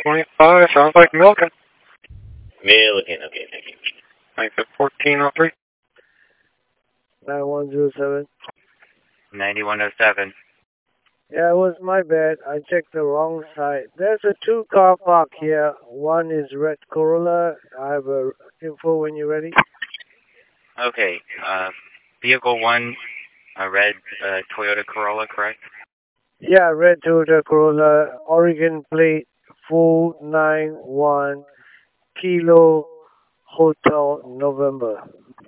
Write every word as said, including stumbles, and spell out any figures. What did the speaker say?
twenty-five, sounds like Milken. Milligan, okay, thank you. Thanks at fourteen oh three. nine one zero seven. ninety-one oh seven. Yeah, it was my bad. I checked the wrong side. There's a two car park here. One is red Corolla. I have a info when you're ready. Okay, uh, vehicle one, a red uh, Toyota Corolla, correct? Yeah, red Toyota Corolla, Oregon plate, four nine one Kilo Hotel November.